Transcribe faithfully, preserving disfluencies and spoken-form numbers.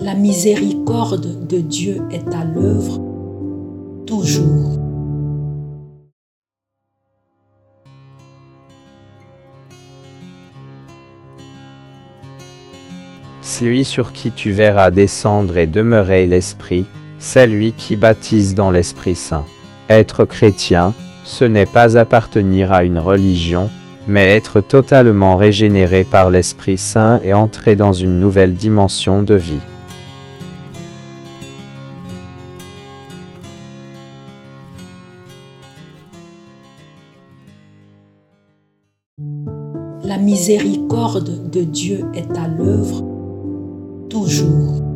La miséricorde de Dieu est à l'œuvre toujours. Celui sur qui tu verras descendre et demeurer l'Esprit, c'est lui qui baptise dans l'Esprit Saint. Être chrétien, ce n'est pas appartenir à une religion, mais être totalement régénéré par l'Esprit Saint et entrer dans une nouvelle dimension de vie. La miséricorde de Dieu est à l'œuvre toujours.